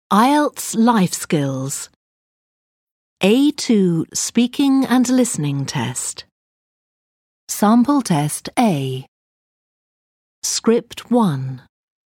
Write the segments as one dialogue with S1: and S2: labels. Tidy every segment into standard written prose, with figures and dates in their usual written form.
S1: IELTS Life Skills A2 Speaking and Listening Test. Sample Test A. Script 1.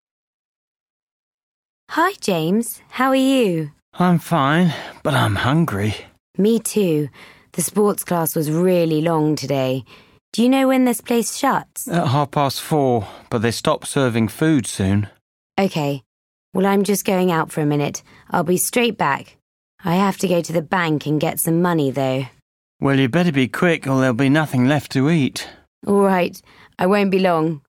S2: Hi, James. How are you?
S3: I'm fine, but I'm hungry.
S2: Me too. The sports class was really long today. Do you know when this place shuts?
S3: At 4:30, but they stop serving food soon.
S2: Okay. Well, I'm just going out for a minute. I'll be straight back. I have to go to the bank and get some money, though.
S3: Well, you better be quick or there'll be nothing left to eat.
S2: All right. I won't be long.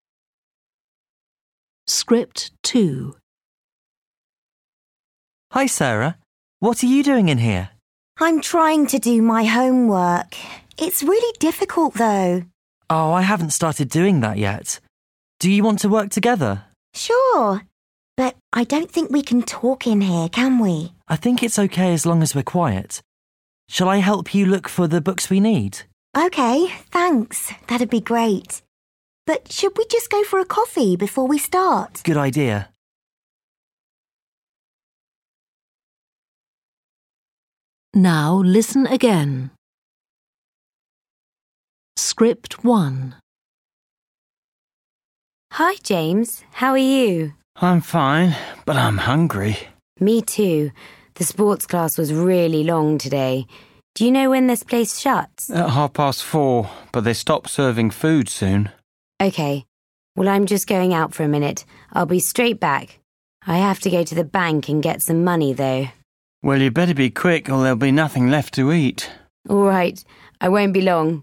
S1: Script 2.
S4: Hi, Sarah. What are you doing in here?
S5: I'm trying to do my homework. It's really difficult, though.
S4: Oh, I haven't started doing that yet. Do you want to work together?
S5: Sure, but I don't think we can talk in here, can we?
S4: I think it's okay as long as we're quiet. Shall I help you look for the books we need?
S5: Okay, thanks. That'd be great. But should we just go for a coffee before we start?
S4: Good idea.
S1: Now listen again. Script 1.
S2: Hi, James. How are you?
S3: I'm fine, but I'm hungry.
S2: Me too. The sports class was really long today. Do you know when this place shuts?
S3: At 4:30, but they stop serving food soon.
S2: Okay. Well, I'm just going out for a minute. I'll be straight back. I have to go to the bank and get some money, though.
S3: Well, you better be quick or there'll be nothing left to eat.
S2: All right. I won't be long.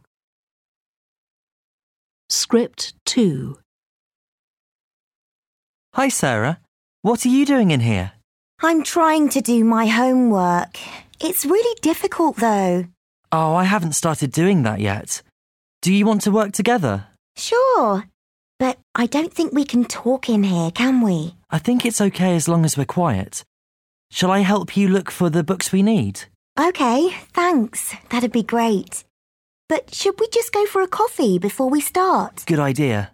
S1: Script 2.
S4: Hi, Sarah. What are you doing in here?
S5: I'm trying to do my homework. It's really difficult, though.
S4: Oh, I haven't started doing that yet. Do you want to work together?
S5: Sure, but I don't think we can talk in here, can we?
S4: I think it's okay as long as we're quiet. Shall I help you look for the books we need?
S5: Okay, thanks. That'd be great. But should we just go for a coffee before we start?
S4: Good idea.